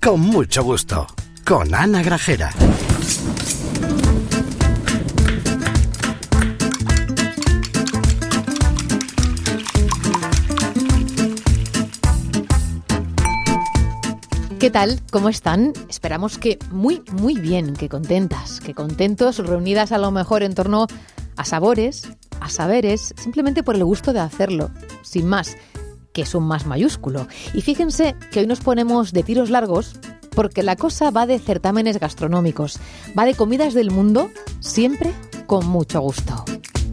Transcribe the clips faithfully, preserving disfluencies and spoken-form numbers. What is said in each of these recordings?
con mucho gusto, con Ana Grajera. ¿Qué tal? ¿Cómo están? Esperamos que muy, muy bien, que contentas, que contentos, reunidas a lo mejor en torno a sabores, a saberes, simplemente por el gusto de hacerlo, sin más, que es un más mayúsculo. Y fíjense que hoy nos ponemos de tiros largos porque la cosa va de certámenes gastronómicos, va de comidas del mundo, siempre con mucho gusto.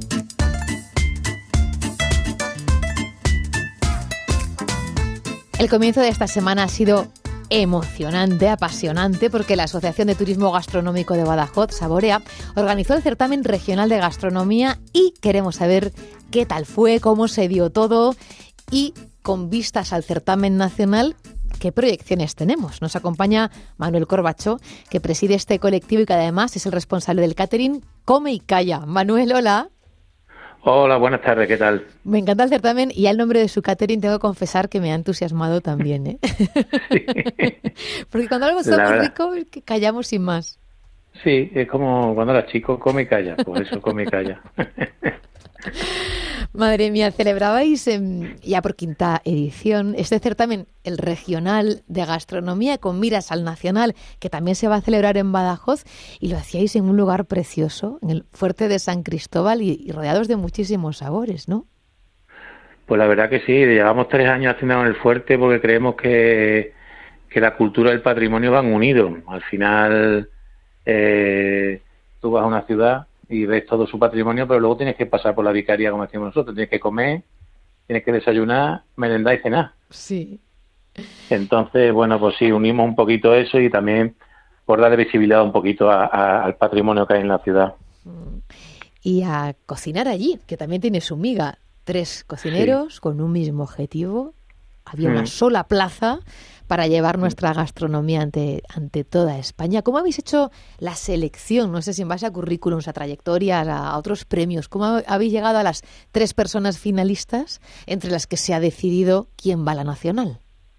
El comienzo de esta semana ha sido emocionante, apasionante, porque la Asociación de Turismo Gastronómico de Badajoz, Saborea, organizó el certamen regional de gastronomía y queremos saber qué tal fue, cómo se dio todo y, con vistas al certamen nacional, qué proyecciones tenemos. Nos acompaña Manuel Corbacho, que preside este colectivo y que además es el responsable del catering Come y Calla. Manuel, hola. Hola, buenas tardes, ¿qué tal? Me encanta el certamen y al nombre de su catering tengo que confesar que me ha entusiasmado también, ¿eh? Sí. Porque cuando algo está muy rico, es que callamos sin más. Sí, es como cuando eras chico, come y calla, por eso come y calla. Madre mía, celebrabais eh, ya por quinta edición este certamen, el regional de gastronomía con miras al nacional, que también se va a celebrar en Badajoz, y lo hacíais en un lugar precioso, en el Fuerte de San Cristóbal y, y rodeados de muchísimos sabores, ¿no? Pues la verdad que sí, llevamos tres años haciendo en el Fuerte porque creemos que, que la cultura y el patrimonio van unidos. Al final, eh, tú vas a una ciudad y ves todo su patrimonio, pero luego tienes que pasar por la vicaría, como decimos nosotros, tienes que comer, tienes que desayunar, merendar y cenar. Sí. Entonces, bueno, pues sí, unimos un poquito eso y también por darle visibilidad un poquito a, a, al patrimonio que hay en la ciudad. Y a cocinar allí, que también tiene su miga. Tres cocineros sí. con un mismo objetivo. Había mm. una sola plaza para llevar nuestra gastronomía ante, ante toda España. ¿Cómo habéis hecho la selección? No sé si en base a currículums, a trayectorias, a otros premios. ¿Cómo habéis llegado a las tres personas finalistas entre las que se ha decidido quién va a la nacional?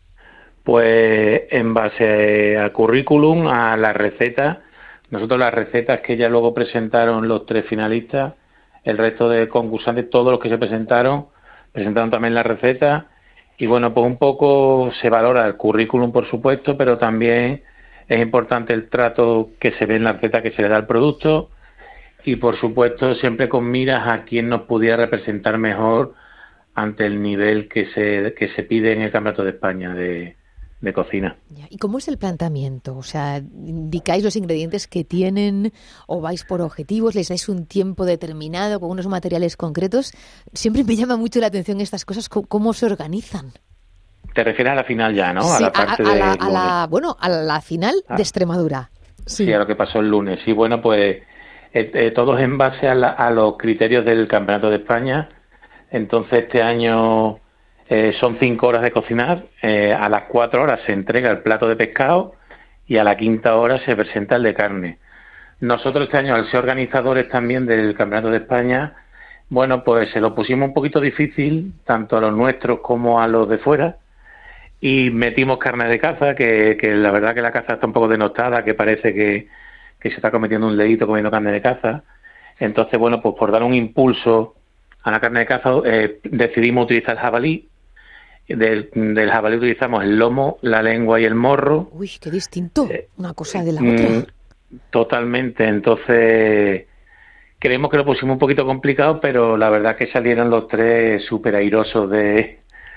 Pues en base a currículum, a las recetas. Nosotros las recetas que ya luego presentaron los tres finalistas, el resto de concursantes, todos los que se presentaron, presentaron también las recetas. Y bueno, pues un poco se valora el currículum, por supuesto, pero también es importante el trato que se ve en la receta que se le da al producto y, por supuesto, siempre con miras a quién nos pudiera representar mejor ante el nivel que se que se pide en el Campeonato de España de, de cocina. ¿Y cómo es el planteamiento? O sea, ¿indicáis los ingredientes que tienen o vais por objetivos? ¿Les dais un tiempo determinado con unos materiales concretos? Siempre me llama mucho la atención estas cosas, ¿cómo se organizan? Te refieres a la final ya, ¿no? Sí, a la parte a, a, la, de... a la, bueno, a la final ah, de Extremadura. Sí. sí, a lo que pasó el lunes. Y bueno, pues eh, eh, todos en base a, la, a los criterios del Campeonato de España. Entonces este año... Eh, son cinco horas de cocinar, eh, a las cuatro horas se entrega el plato de pescado y a la quinta hora se presenta el de carne. Nosotros este año, al ser organizadores también del Campeonato de España, bueno, pues se lo pusimos un poquito difícil, tanto a los nuestros como a los de fuera, y metimos carne de caza, que, que la verdad que la caza está un poco denostada, que parece que, que se está cometiendo un delito comiendo carne de caza. Entonces, bueno, pues por dar un impulso a la carne de caza, eh, decidimos utilizar el jabalí. Del, del jabalí utilizamos el lomo, la lengua y el morro. Uy, qué distinto, una cosa de la otra. Mm, totalmente, entonces creemos que lo pusimos un poquito complicado, pero la verdad que salieron los tres súper airosos de,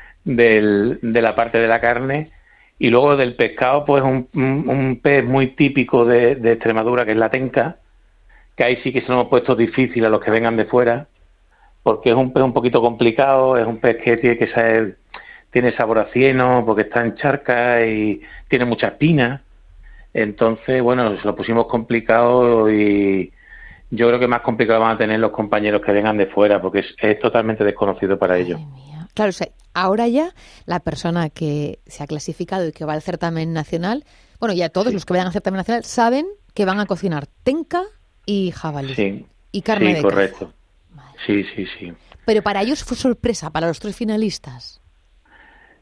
de, de la parte de la carne. Y luego del pescado, pues un, un, un pez muy típico de, de Extremadura, que es la tenca, que ahí sí que se lo hemos puesto difícil a los que vengan de fuera, porque es un pez un poquito complicado, es un pez que tiene que ser... tiene sabor a cieno porque está en charca y tiene mucha espina. Entonces, bueno, se lo pusimos complicado y yo creo que más complicado van a tener los compañeros que vengan de fuera porque es, es totalmente desconocido para ellos. Claro, o sea, ahora ya la persona que se ha clasificado y que va al certamen nacional, bueno, ya todos sí. los que vayan al certamen nacional saben que van a cocinar tenca y jabalí. Sí, y carne sí, de correcto. caza. Sí, sí, sí. Pero para ellos fue sorpresa, para los tres finalistas.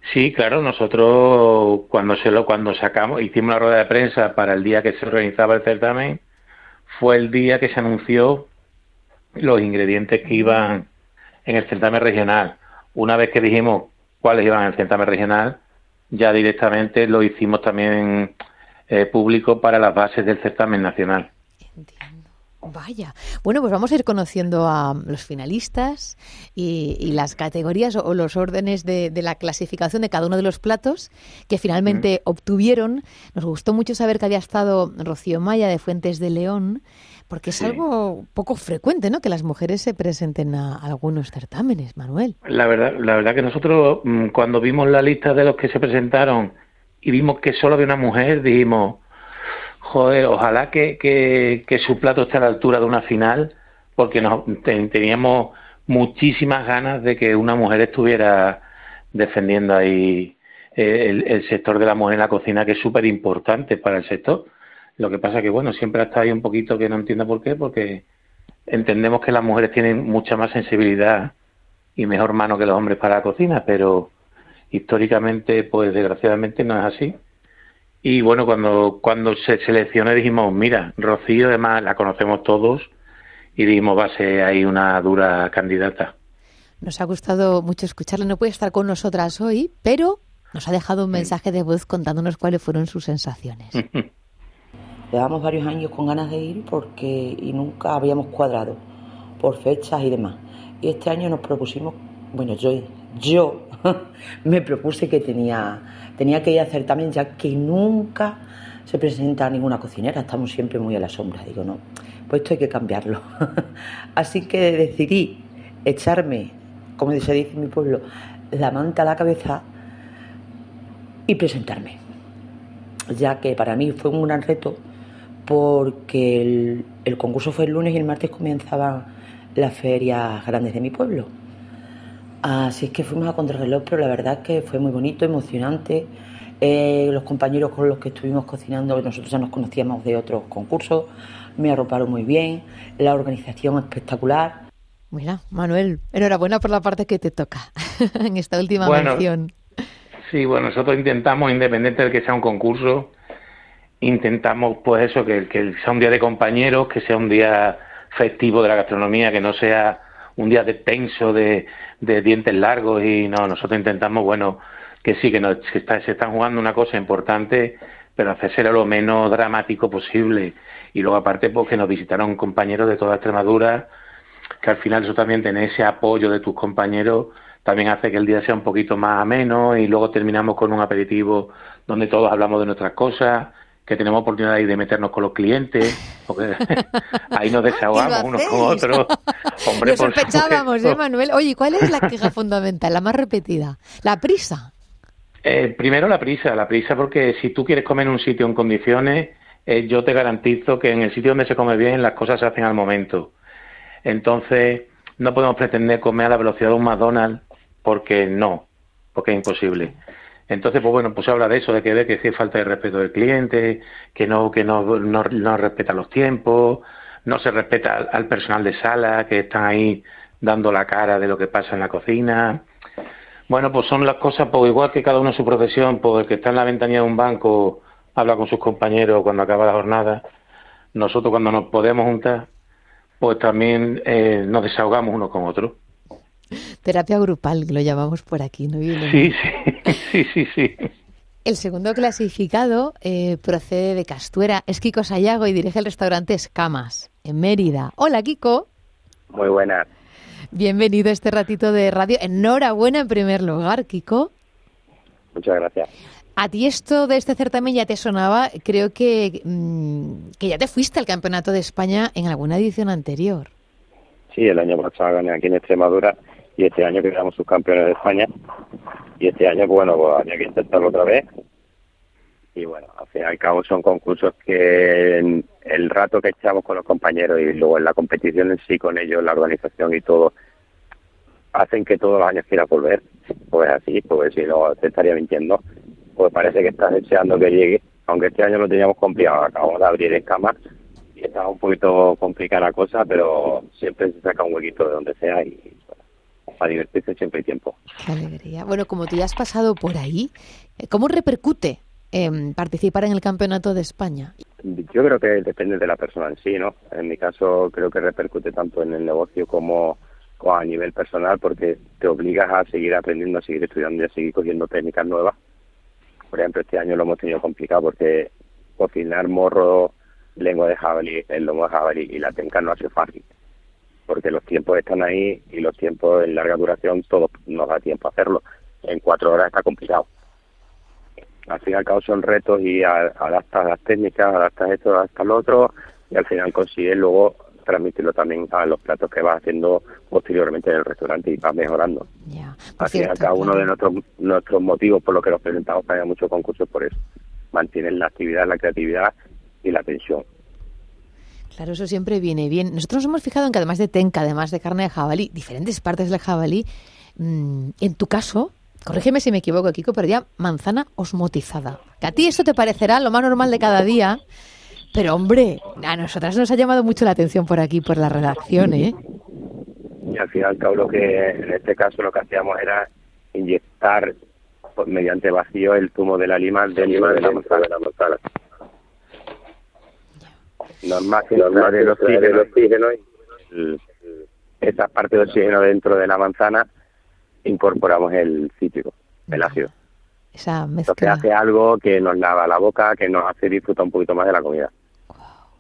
Sí, claro, nosotros cuando se lo cuando sacamos, hicimos la rueda de prensa para el día que se organizaba el certamen, fue el día que se anunció los ingredientes que iban en el certamen regional. Una vez que dijimos cuáles iban en el certamen regional, ya directamente lo hicimos también eh, público para las bases del certamen nacional. Entiendo. Vaya. Bueno, pues vamos a ir conociendo a los finalistas y, y las categorías o, o los órdenes de, de la clasificación de cada uno de los platos que finalmente mm. obtuvieron. Nos gustó mucho saber que había estado Rocío Maya de Fuentes de León, porque es sí. algo poco frecuente, ¿no?, que las mujeres se presenten a, a algunos certámenes, Manuel. La verdad, la verdad que nosotros cuando vimos la lista de los que se presentaron y vimos que solo había una mujer, dijimos, joder, ojalá que, que, que su plato esté a la altura de una final, porque nos, ten, teníamos muchísimas ganas de que una mujer estuviera defendiendo ahí el, el sector de la mujer en la cocina, que es súper importante para el sector. Lo que pasa que, bueno, siempre ha estado ahí un poquito que no entiendo por qué, porque entendemos que las mujeres tienen mucha más sensibilidad y mejor mano que los hombres para la cocina, pero históricamente, pues desgraciadamente no es así. Y bueno, cuando cuando se seleccionó dijimos, mira, Rocío además la conocemos todos y dijimos, va a ser ahí una dura candidata. Nos ha gustado mucho escucharla, no puede estar con nosotras hoy, pero nos ha dejado un mensaje de voz contándonos cuáles fueron sus sensaciones. Llevamos varios años con ganas de ir porque y nunca habíamos cuadrado por fechas y demás. Y este año nos propusimos, bueno, yo, yo me propuse que tenía, tenía que ir a certamen, ya que nunca se presenta ninguna cocinera, estamos siempre muy a la sombra. Digo, no, pues esto hay que cambiarlo. Así que decidí echarme, como se dice en mi pueblo, la manta a la cabeza y presentarme. Ya que para mí fue un gran reto, porque el, el concurso fue el lunes y el martes comenzaban las ferias grandes de mi pueblo. Así es que fuimos a contrarreloj, pero la verdad es que fue muy bonito, emocionante. Eh, los compañeros con los que estuvimos cocinando, nosotros ya nos conocíamos de otros concursos, me arroparon muy bien, la organización espectacular. Mira, Manuel, enhorabuena por la parte que te toca en esta última bueno, mención. Sí, bueno, nosotros intentamos, independiente de que sea un concurso, intentamos pues eso, que, que sea un día de compañeros, que sea un día festivo de la gastronomía, que no sea un día de tenso, de, de dientes largos, y no, nosotros intentamos, bueno, que sí, que, nos, que está, se están jugando una cosa importante, pero hacérselo lo menos dramático posible. Y luego aparte pues que nos visitaron compañeros de toda Extremadura, que al final eso también, tener ese apoyo de tus compañeros, también hace que el día sea un poquito más ameno, y luego terminamos con un aperitivo donde todos hablamos de nuestras cosas, que tenemos oportunidad de meternos con los clientes, porque ahí nos desahogamos unos con otros. Hombre, lo sospechábamos, ¿eh, Manuel? Oye, ¿cuál es la queja fundamental, la más repetida? La prisa. Eh, primero la prisa, la prisa porque si tú quieres comer en un sitio en condiciones, eh, yo te garantizo que en el sitio donde se come bien las cosas se hacen al momento. Entonces, no podemos pretender comer a la velocidad de un McDonald's, porque no, porque es imposible. Entonces, pues bueno, pues se habla de eso, de que ve que hay falta de respeto del cliente, que no que no, no, no respeta los tiempos, no se respeta al, al personal de sala, que están ahí dando la cara de lo que pasa en la cocina. Bueno, pues son las cosas, pues igual que cada uno en su profesión, pues el que está en la ventanilla de un banco habla con sus compañeros cuando acaba la jornada. Nosotros cuando nos podemos juntar, pues también eh, nos desahogamos unos con otros. Terapia grupal, lo llamamos por aquí, ¿no? Sí, sí, sí, sí, sí. El segundo clasificado eh, procede de Castuera, es Kiko Sayago y dirige el restaurante Escamas, en Mérida. Hola, Kiko. Muy buenas. Bienvenido a este ratito de radio. Enhorabuena en primer lugar, Kiko. Muchas gracias. A ti esto de este certamen ya te sonaba, creo que, mmm, que ya te fuiste al Campeonato de España en alguna edición anterior. Sí, el año pasado gané aquí en Extremadura y este año quedamos subcampeones de España. Y este año, bueno, pues había que intentarlo otra vez. Y bueno, al fin y al cabo son concursos que en el rato que echamos con los compañeros y luego en la competición en sí con ellos, la organización y todo, hacen que todos los años quieras volver. Pues así, pues si no te estaría mintiendo, pues parece que estás deseando que llegue. Aunque este año lo teníamos complicado, acabamos de abrir Escamas y estaba un poquito complicada la cosa, pero siempre se saca un huequito de donde sea y... Bueno. para divertirse siempre hay tiempo. Qué alegría. Bueno, como tú ya has pasado por ahí, ¿cómo repercute eh, participar en el Campeonato de España? Yo creo que depende de la persona en sí, ¿no? En mi caso creo que repercute tanto en el negocio como, como a nivel personal, porque te obligas a seguir aprendiendo, a seguir estudiando y a seguir cogiendo técnicas nuevas. Por ejemplo, este año lo hemos tenido complicado porque cocinar morro, lengua de jabalí, el lomo de jabalí y la tenca no ha sido fácil, porque los tiempos están ahí y los tiempos en larga duración, todo nos da tiempo a hacerlo. En cuatro horas está complicado. Al fin y al cabo son retos y a, adaptas las técnicas, adaptas esto, adaptas lo otro, y al final consigues luego transmitirlo también a los platos que vas haciendo posteriormente en el restaurante y vas mejorando. Ya, al fin y al cabo, uno de nuestros nuestros motivos por los que nos presentamos para muchos concursos por eso. Mantener la actividad, la creatividad y la tensión. Claro, eso siempre viene bien. Nosotros nos hemos fijado en que además de tenca, además de carne de jabalí, diferentes partes del jabalí, mmm, en tu caso, corrígeme si me equivoco, Kiko, pero ya manzana osmotizada. Que a ti eso te parecerá lo más normal de cada día, pero hombre, a nosotras nos ha llamado mucho la atención por aquí, por la redacción, ¿eh? Y al fin y al cabo, lo que en este caso lo que hacíamos era inyectar pues, mediante vacío el zumo de la lima dentro de la manzana. Normal que normal del oxígeno, oxígeno y esa parte de oxígeno dentro de la manzana incorporamos el cítrico, el ácido. Esa mezcla. Entonces hace algo que nos lava la boca, que nos hace disfrutar un poquito más de la comida. Wow.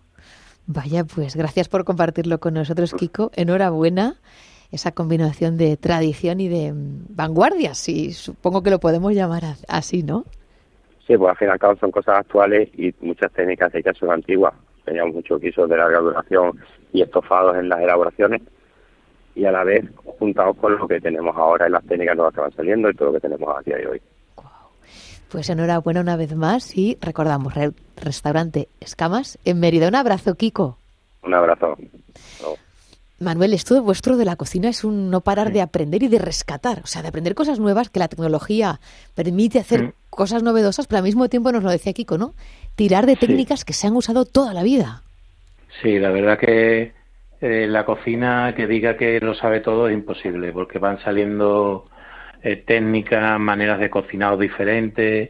Vaya, pues gracias por compartirlo con nosotros, Kiko. Enhorabuena. Esa combinación de tradición y de vanguardia, sí, supongo que lo podemos llamar así, ¿no? Sí, pues al fin y al cabo son cosas actuales y muchas técnicas hechas son antiguas. Teníamos muchos guisos de larga duración y estofados en las elaboraciones y a la vez juntados con lo que tenemos ahora en las técnicas nuevas que van saliendo y todo lo que tenemos a día de hoy. Wow. Pues enhorabuena una vez más y recordamos, re- restaurante Escamas en Mérida. Un abrazo, Kiko. Un abrazo. No. Manuel, esto vuestro de la cocina es un no parar de aprender y de rescatar, o sea, de aprender cosas nuevas que la tecnología permite hacer mm. cosas novedosas, pero al mismo tiempo nos lo decía Kiko, ¿no? Tirar de técnicas sí. que se han usado toda la vida. Sí, la verdad que eh, la cocina que diga que lo sabe todo es imposible, porque van saliendo eh, técnicas, maneras de cocinar diferentes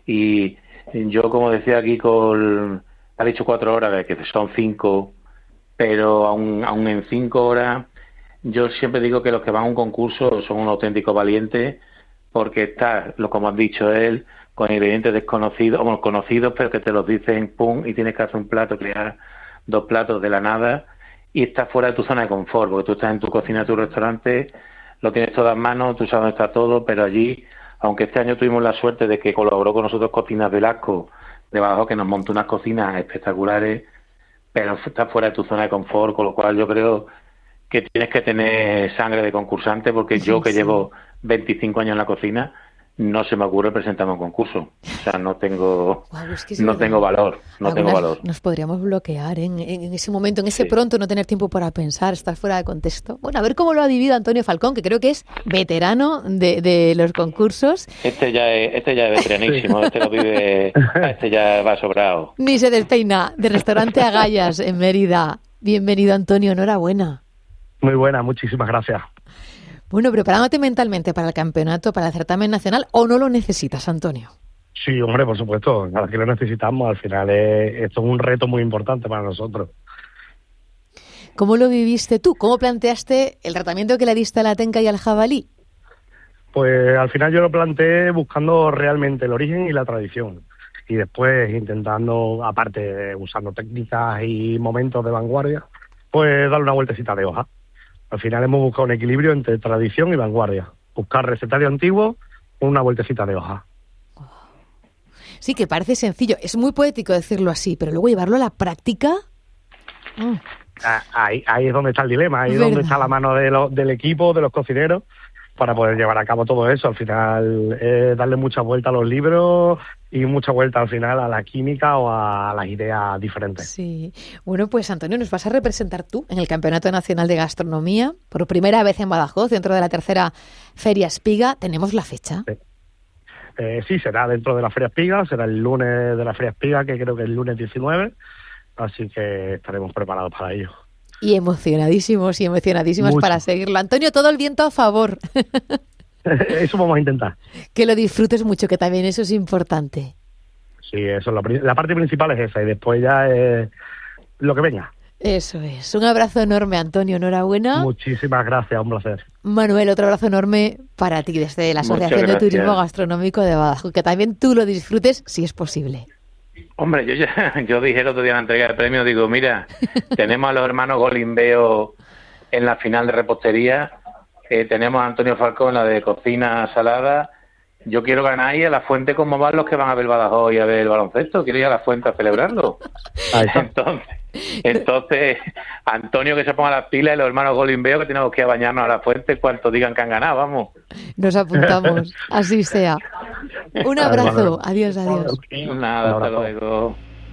y yo, como decía Kiko, el, ha dicho cuatro horas, que son cinco, pero aún, aún en cinco horas yo siempre digo que los que van a un concurso son un auténtico valiente, porque está, lo como has dicho él, con ingredientes desconocidos, o conocidos, pero que te los dicen, pum, y tienes que hacer un plato, crear dos platos de la nada, y estás fuera de tu zona de confort, porque tú estás en tu cocina, tu restaurante, lo tienes todo en mano, tú sabes dónde está todo, pero allí, aunque este año tuvimos la suerte de que colaboró con nosotros Cocinas Velasco, de Badajoz, que nos montó unas cocinas espectaculares, pero estás fuera de tu zona de confort, con lo cual yo creo que tienes que tener sangre de concursante, porque yo que sí. llevo veinticinco años en la cocina, no se me ocurre presentarme a un concurso. O sea, no tengo wow, es que no verdad. tengo valor, no tengo valor. Nos podríamos bloquear en, en ese momento, en ese sí. pronto, no tener tiempo para pensar, estar fuera de contexto. Bueno, a ver cómo lo ha vivido Antonio Falcón, que creo que es veterano de, de los concursos. Este ya es, este ya es veteranísimo, este lo vive, este ya va sobrado. Ni se despeina, de Restaurante Agallas en Mérida. Bienvenido, Antonio, enhorabuena. Muy buena, muchísimas gracias. Bueno, preparándote mentalmente para el campeonato, para el certamen nacional, ¿o no lo necesitas, Antonio? Sí, hombre, por supuesto, aquí lo necesitamos. Al final es, esto es un reto muy importante para nosotros. ¿Cómo lo viviste tú? ¿Cómo planteaste el tratamiento que le diste a la tenca y al jabalí? Pues al final yo lo planteé buscando realmente el origen y la tradición. Y después intentando, aparte usando técnicas y momentos de vanguardia, pues darle una vueltecita de hoja. Al final hemos buscado un equilibrio entre tradición y vanguardia. Buscar recetario antiguo con una vueltecita de hoja. Sí, que parece sencillo. Es muy poético decirlo así, pero luego llevarlo a la práctica... Mm. Ahí, ahí es donde está el dilema, ahí es donde está la mano de lo, del equipo, de los cocineros, para poder llevar a cabo todo eso. Al final, eh, darle mucha vuelta a los libros y mucha vuelta al final a la química o a las ideas diferentes. Sí. Bueno, pues Antonio, nos vas a representar tú en el Campeonato Nacional de Gastronomía, por primera vez en Badajoz, dentro de la tercera Feria Espiga. ¿Tenemos la fecha? Sí. Eh, sí, será dentro de la Feria Espiga, será el lunes de la Feria Espiga, que creo que es el lunes diecinueve, así que estaremos preparados para ello. Y emocionadísimos y emocionadísimas Mucho. para seguirlo. Antonio, todo el viento a favor. Eso vamos a intentar. Que lo disfrutes mucho, que también eso es importante. Sí, eso es la, pri- la parte principal es esa y después ya es lo que venga. Eso es. Un abrazo enorme, Antonio. Enhorabuena. Muchísimas gracias, un placer. Manuel, otro abrazo enorme para ti desde la Muchas Asociación de gracias. Turismo Gastronómico de Badajoz. Que también tú lo disfrutes si es posible. Hombre, yo ya, yo dije el otro día en la entrega de premios, digo, mira, tenemos a los hermanos Golimbeo en la final de repostería, eh, tenemos a Antonio Falcón en la de cocina salada. Yo quiero ganar ahí a la fuente como van los que van a ver Badajoz y a ver el baloncesto. Quiero ir a la fuente a celebrarlo. Ahí está. Entonces, entonces Antonio que se ponga las pilas y los hermanos Golimbeo que tenemos que ir a bañarnos a la fuente cuanto digan que han ganado, vamos. Nos apuntamos. Así sea. Un abrazo. Adiós, adiós. Nada, hasta abrazo. luego.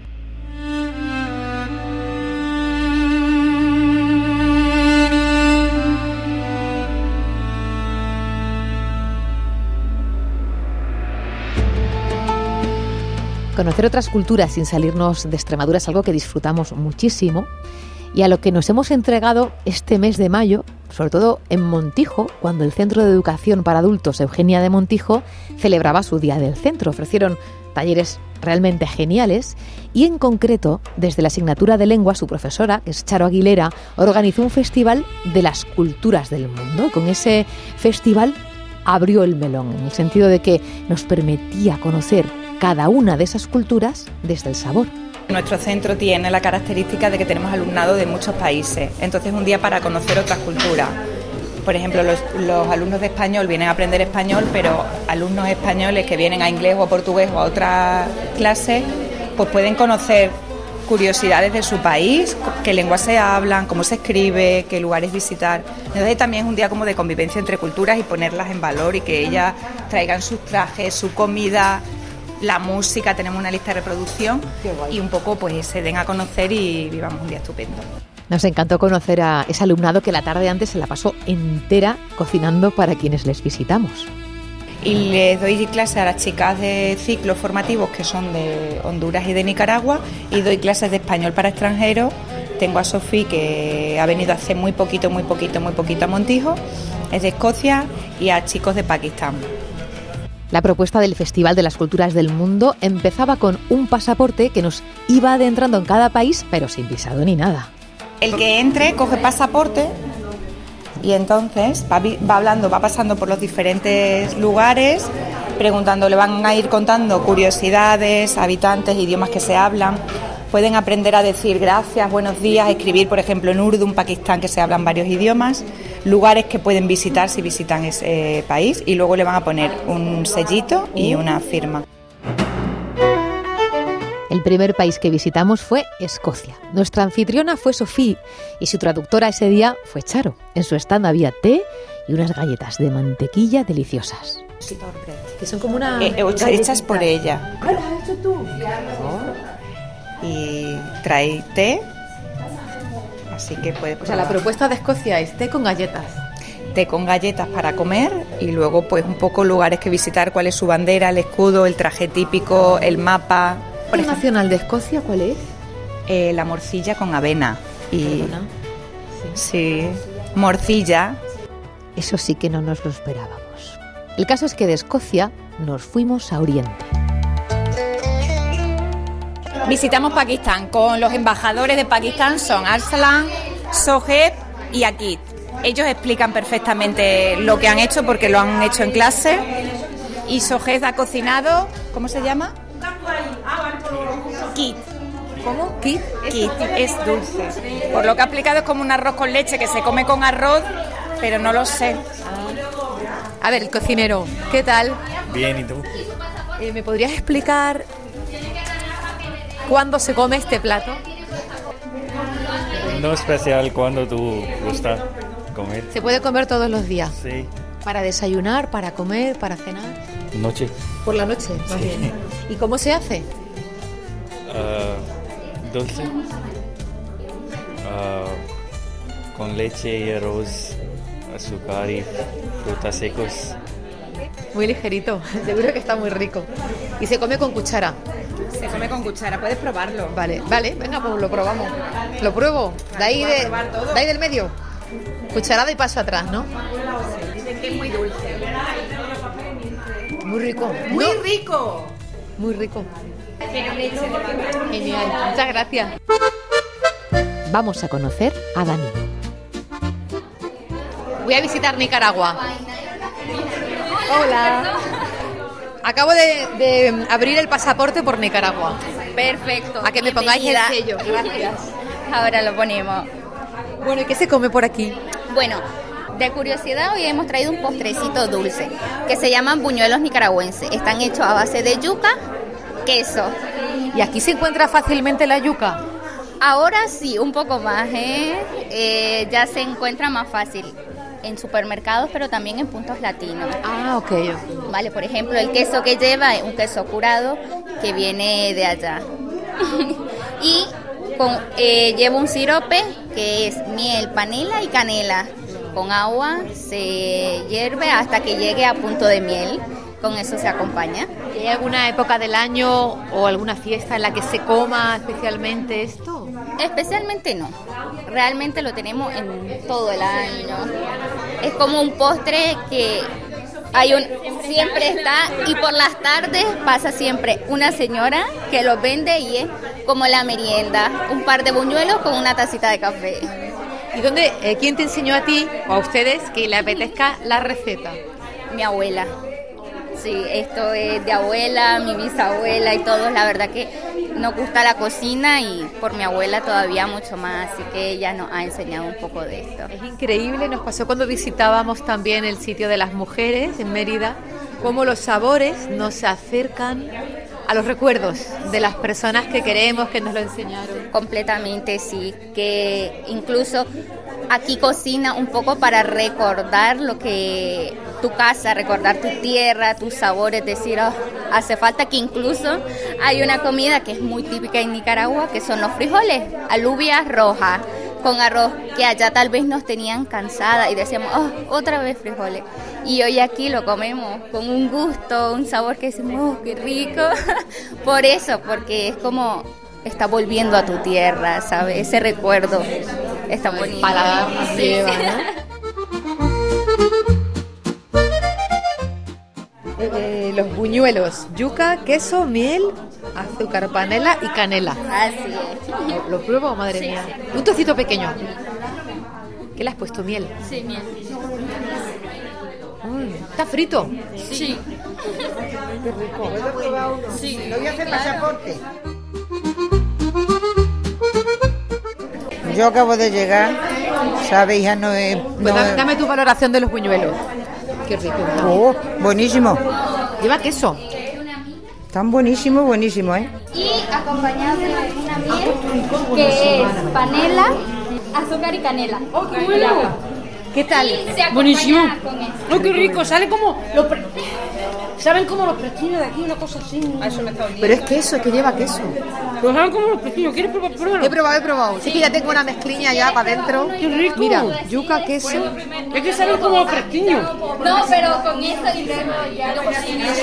Conocer otras culturas sin salirnos de Extremadura es algo que disfrutamos muchísimo y a lo que nos hemos entregado este mes de mayo, sobre todo en Montijo, cuando el Centro de Educación para Adultos Eugenia de Montijo celebraba su Día del Centro. Ofrecieron talleres realmente geniales y en concreto, desde la asignatura de lengua, su profesora, que es Charo Aguilera, organizó un festival de las culturas del mundo. Con ese festival abrió el melón, en el sentido de que nos permitía conocer cada una de esas culturas desde el sabor. Nuestro centro tiene la característica de que tenemos alumnado de muchos países, entonces es un día para conocer otras culturas. Por ejemplo, los, los alumnos de español vienen a aprender español, pero alumnos españoles que vienen a inglés o a portugués o a otra clase, pues pueden conocer curiosidades de su país, qué lenguas se hablan, cómo se escribe, qué lugares visitar. Entonces también es un día como de convivencia entre culturas y ponerlas en valor y que ellas traigan sus trajes, su comida, la música, tenemos una lista de reproducción y un poco pues se den a conocer y vivamos un día estupendo. Nos encantó conocer a ese alumnado que la tarde antes se la pasó entera cocinando para quienes les visitamos. Y les doy clases a las chicas de ciclos formativos que son de Honduras y de Nicaragua y doy clases de español para extranjeros. Tengo a Sofía que ha venido hace muy poquito, muy poquito, muy poquito a Montijo, es de Escocia, y a chicos de Pakistán. La propuesta del Festival de las Culturas del Mundo empezaba con un pasaporte que nos iba adentrando en cada país, pero sin visado ni nada. El que entre coge pasaporte y entonces va, va hablando, va pasando por los diferentes lugares, preguntando, le van a ir contando curiosidades, habitantes, idiomas que se hablan. Pueden aprender a decir gracias, buenos días, escribir, por ejemplo, en Urdu, en Pakistán, que se hablan varios idiomas, lugares que pueden visitar si visitan ese país, y luego le van a poner un sellito y una firma. El primer país que visitamos fue Escocia. Nuestra anfitriona fue Sofía y su traductora ese día fue Charo. En su stand había té y unas galletas de mantequilla deliciosas. Que son como una... Eh, hechas por ella. ¿Qué las has hecho tú? Y trae té, así que puede... O sea, la propuesta de Escocia es té con galletas. Té con galletas para comer y luego pues un poco lugares que visitar, cuál es su bandera, el escudo, el traje típico, el mapa. ¿El nacional de Escocia cuál es? Eh, la morcilla con avena. Y Perdona. sí, morcilla. Eso sí que no nos lo esperábamos. El caso es que de Escocia nos fuimos a Oriente. Visitamos Pakistán con los embajadores de Pakistán, son Arsalan, Soheb y Akid. Ellos explican perfectamente lo que han hecho porque lo han hecho en clase. Y Soheb ha cocinado, ¿cómo se llama? Kit. ¿Cómo? ¿Kit? Kit, es dulce. Por lo que ha explicado es como un arroz con leche que se come con arroz, pero no lo sé. A ver, el cocinero, ¿qué tal? Bien, ¿y tú? Eh, ¿Me podrías explicar cuándo se come este plato? No especial cuando tú gustas comer. Se puede comer todos los días. Sí. Para desayunar, para comer, para cenar. Noche. Por la noche, más Sí. bien. ¿Y cómo se hace? Uh, dulce. Uh, con leche y arroz, azúcar y frutas secos. Muy ligerito, seguro que está muy rico. Y se come con cuchara. Se come con cuchara, puedes probarlo. Vale, vale, venga, pues lo probamos. Lo pruebo, de ahí, de, de ahí del medio. Cucharada y paso atrás, ¿no? Sí, dicen que es muy dulce. Muy rico. ¡Muy ¿no? rico! Muy rico. Genial, muchas gracias. Vamos a conocer a Dani. Voy a visitar Nicaragua. Hola. Acabo de, de abrir el pasaporte por Nicaragua. Perfecto. A que me pongáis el Bienvenida. sello. Gracias. Ahora lo ponemos. Bueno, ¿y qué se come por aquí? Bueno, de curiosidad hoy hemos traído un postrecito dulce que se llaman buñuelos nicaragüenses. Están hechos a base de yuca, queso. ¿Y aquí se encuentra fácilmente la yuca? Ahora sí, un poco más, ¿eh? Eh, ya se encuentra más fácil en supermercados, pero también en puntos latinos. Ah, ok. Vale, por ejemplo, el queso que lleva es un queso curado que viene de allá. y con, eh, lleva un sirope que es miel, panela y canela. Con agua se hierve hasta que llegue a punto de miel. Con eso se acompaña. ¿Hay alguna época del año o alguna fiesta en la que se coma especialmente esto? Especialmente no. Realmente lo tenemos en todo el año. Es como un postre que hay un siempre está y por las tardes pasa siempre una señora que lo vende y es como la merienda, un par de buñuelos con una tacita de café. ¿Y dónde, eh, quién te enseñó a ti o a ustedes que le apetezca la receta? Mi abuela. Sí, esto es de abuela, mi bisabuela y todos, la verdad que nos gusta la cocina y por mi abuela todavía mucho más, así que ella nos ha enseñado un poco de esto. Es increíble, nos pasó cuando visitábamos también el sitio de las mujeres en Mérida, cómo los sabores nos acercan a los recuerdos de las personas que queremos, que nos lo enseñaron. Completamente, sí, que incluso aquí cocina un poco para recordar lo que tu casa, recordar tu tierra, tus sabores, decir, oh, hace falta que incluso hay una comida que es muy típica en Nicaragua, que son los frijoles, alubias rojas, con arroz, que allá tal vez nos tenían cansada y decíamos, oh, otra vez frijoles. Y hoy aquí lo comemos con un gusto, un sabor que decimos, oh, qué rico. Por eso, porque es como está volviendo a tu tierra, ¿sabes? Ese recuerdo está bonito. Paladar sí. lleva, ¿no? Eh, los buñuelos, yuca, queso, miel, azúcar, panela y canela. Así es. ¿Lo, lo pruebo? Madre Sí, mía. sí. Un trocito pequeño. ¿Qué le has puesto? Miel. Sí, miel. Mm, ¿está frito? Sí. Qué rico. Sí. Lo voy a hacer pasaporte. Yo acabo de llegar, ¿sabes, hija? No es... Pues no dame, es- dame tu valoración de los buñuelos. Qué rico. Oh, buenísimo. Lleva queso. Están buenísimos, buenísimos, ¿eh? Y acompañado de una miel que es panela, azúcar y canela. ¡Oh, qué bueno! ¿Qué tal? Buenísimo. Con eso. ¡Oh, qué rico! Sale como... Los pre- ¿Saben como los prestigios de aquí? Una cosa así. Pero es queso, que lleva queso. Pero saben como los prestigios. ¿Quieres probar? Pruébalo. He probado, he probado. Sí que ya tengo una mezclilla ya para adentro. ¡Qué rico! Mira, yuca, queso. Es que saben como los prestigios. No, pero con eso y luego ya lo cocinas.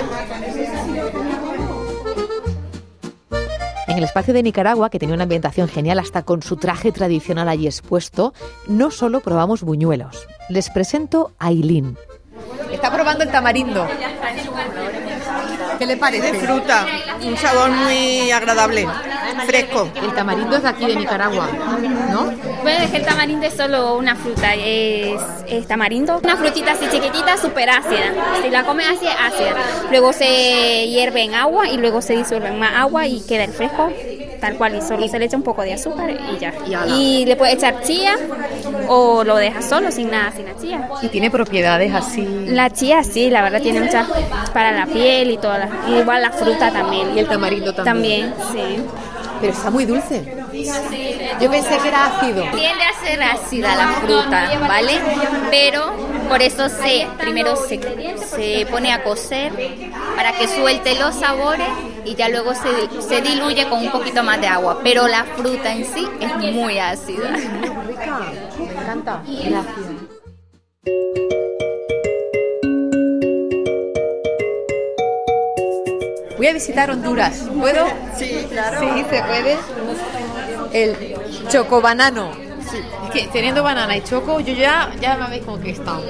En el espacio de Nicaragua, que tenía una ambientación genial hasta con su traje tradicional allí expuesto, no solo probamos buñuelos. Les presento a Ailín. Está probando el tamarindo. ¿Qué le parece? De fruta, un sabor muy agradable, fresco. El tamarindo es de aquí de Nicaragua, ¿no? Bueno, es que el tamarindo es solo una fruta, es, es tamarindo, una frutita así chiquitita, súper ácida. Si la comes así, es ácida. Luego se hierve en agua y luego se disuelve en más agua y queda el fresco, tal cual. Y solo se le echa un poco de azúcar y ya. Y le puedes echar chía o lo dejas solo, sin nada, sin la chía. Y tiene propiedades así. La chía sí, la verdad tiene muchas para la piel y todas las, igual la fruta también. Y el tamarindo también. También, sí. Pero está muy dulce. Yo pensé que era ácido. Tiende a ser ácida la fruta, ¿vale? Pero por eso se primero se, se pone a cocer para que suelte los sabores y ya luego se, se diluye con un poquito más de agua. Pero la fruta en sí es muy ácida. Muy rica. Me encanta. Gracias. Voy a visitar Honduras. ¿Puedo? Sí, claro. Sí, se puede. El chocobanano. Sí. Es que teniendo banana y choco, yo ya, ya me habéis conquistado.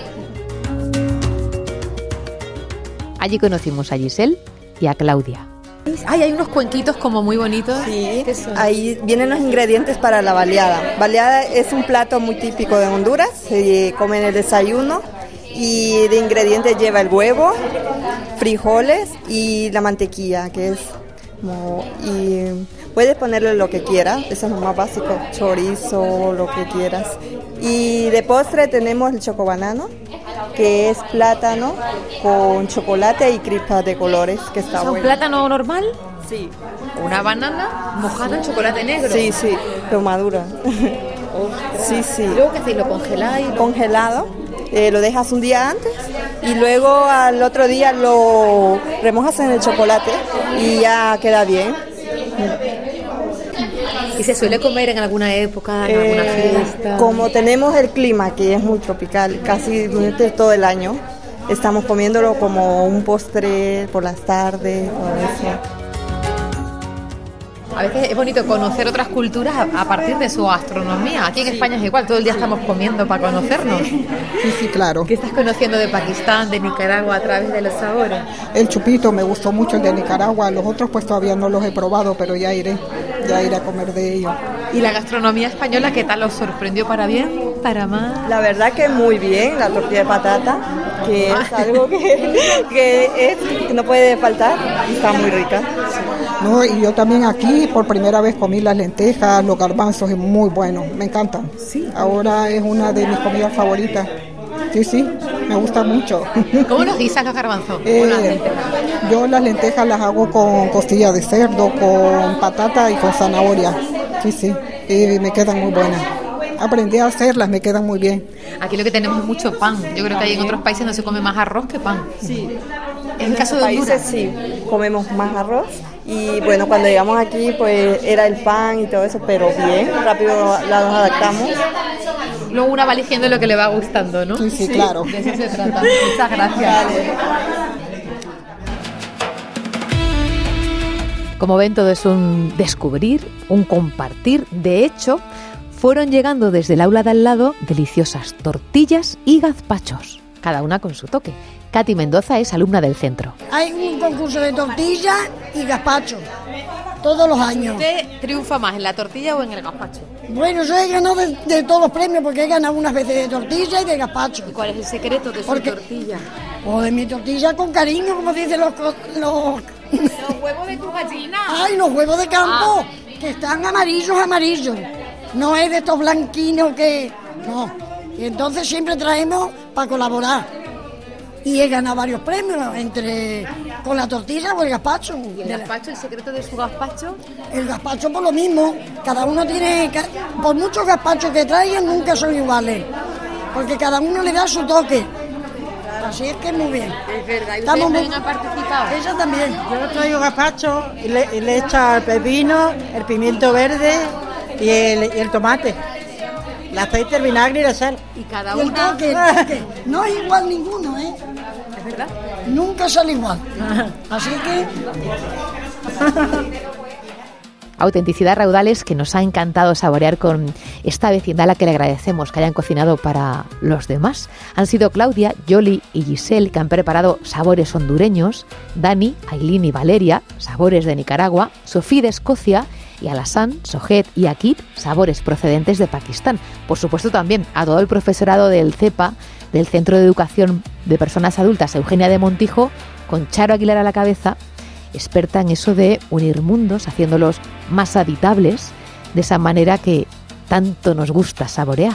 Allí conocimos a Giselle y a Claudia. Ay, hay unos cuenquitos como muy bonitos. Sí, ahí vienen los ingredientes para la baleada. Baleada es un plato muy típico de Honduras, se come en el desayuno y de ingredientes lleva el huevo, frijoles y la mantequilla, que es como... Y puedes ponerle lo que quieras, eso es lo más básico, chorizo, lo que quieras. Y de postre tenemos el chocobanano, que es plátano con chocolate y crispas de colores, que está bueno. ¿Un plátano normal? Sí. ¿Una banana mojada en chocolate negro? Sí, sí, pero madura. Sí, sí. ¿Y luego qué hacéis? ¿Lo congeláis? Lo... Congelado, eh, lo dejas un día antes y luego al otro día lo remojas en el chocolate y ya queda bien. ¿Y se suele comer en alguna época, en eh, alguna fiesta? Como tenemos el clima que es muy tropical, casi durante todo el año, estamos comiéndolo como un postre por las tardes, todo eso. A veces es bonito conocer otras culturas a, a partir de su gastronomía. Aquí en España es igual, todo el día estamos comiendo para conocernos. Sí, sí, claro. ¿Qué estás conociendo de Pakistán, de Nicaragua a través de los sabores? El chupito me gustó mucho, el de Nicaragua. Los otros pues todavía no los he probado, pero ya iré, ya iré a comer de ellos. ¿Y la gastronomía española qué tal os sorprendió? ¿Para bien? ¿Para mal? La verdad que muy bien, la tortilla de patata, que es algo que, que, es, que no puede faltar y está muy rica. No, y yo también aquí por primera vez comí las lentejas, los garbanzos, es muy bueno, me encantan. Sí. Ahora es una de mis comidas favoritas. Sí, sí, me gusta mucho. ¿Cómo los guisas los garbanzos? Eh, las lentejas? Yo las lentejas las hago con costilla de cerdo, con patata y con zanahoria. Sí, sí, y me quedan muy buenas. Aprendí a hacerlas, me quedan muy bien. Aquí lo que tenemos es mucho pan. Yo creo que hay en otros países no se come más arroz que pan. Sí. En el caso de Honduras, sí, comemos más arroz. Y bueno, cuando llegamos aquí, pues era el pan y todo eso, pero bien, rápido la nos adaptamos. Luego una va eligiendo lo que le va gustando, ¿no? Sí, sí, sí, claro. De eso se trata. Muchas gracias. Vale. Como ven, todo es un descubrir, un compartir. De hecho, fueron llegando desde el aula de al lado deliciosas tortillas y gazpachos, cada una con su toque. Katy Mendoza es alumna del centro. Hay un concurso de tortilla y gazpacho, todos los años. ¿Usted triunfa más en la tortilla o en el gazpacho? Bueno, yo he ganado de, de todos los premios porque he ganado unas veces de tortilla y de gazpacho. ¿Y cuál es el secreto de su porque, tortilla? O de mi tortilla con cariño, como dicen los... Los, los huevos de tu gallina. Ay, los huevos de campo, ah. que están amarillos, amarillos. No es de estos blanquinos que... No. Y entonces siempre traemos para colaborar. Y he ganado varios premios, entre con la tortilla o el gazpacho. ¿Y el gazpacho, el secreto de su gazpacho? El gazpacho por lo mismo, cada uno tiene, por muchos gazpachos que traigan nunca son iguales, porque cada uno le da su toque. Así es que muy bien. Es verdad, ¿y ustedes también han participado? Ella también. Yo traigo gazpacho y le, y le echa el pepino, el pimiento verde y el, y el tomate. El aceite, el vinagre y la sal. Y cada y el una... toque, el toque. No es igual ninguno, ¿eh? ¿Es verdad? Nunca sale igual. Así que... Autenticidad raudales que nos ha encantado saborear con esta vecindad a la que le agradecemos que hayan cocinado para los demás. Han sido Claudia, Yoli y Giselle, que han preparado sabores hondureños, Dani, Ailín y Valeria, sabores de Nicaragua, Sofía de Escocia y Alassane, Sojet y Akib, sabores procedentes de Pakistán. Por supuesto también a todo el profesorado del CEPA, del Centro de Educación de Personas Adultas Eugenia de Montijo, con Charo Aguilar a la cabeza, experta en eso de unir mundos, haciéndolos más habitables, de esa manera que tanto nos gusta saborear.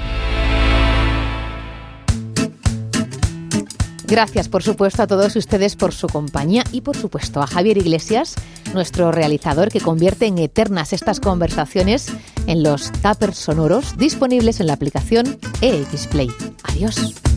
Gracias, por supuesto, a todos ustedes por su compañía y, por supuesto, a Javier Iglesias, nuestro realizador, que convierte en eternas estas conversaciones en los tuppers sonoros disponibles en la aplicación E X Play. Adiós.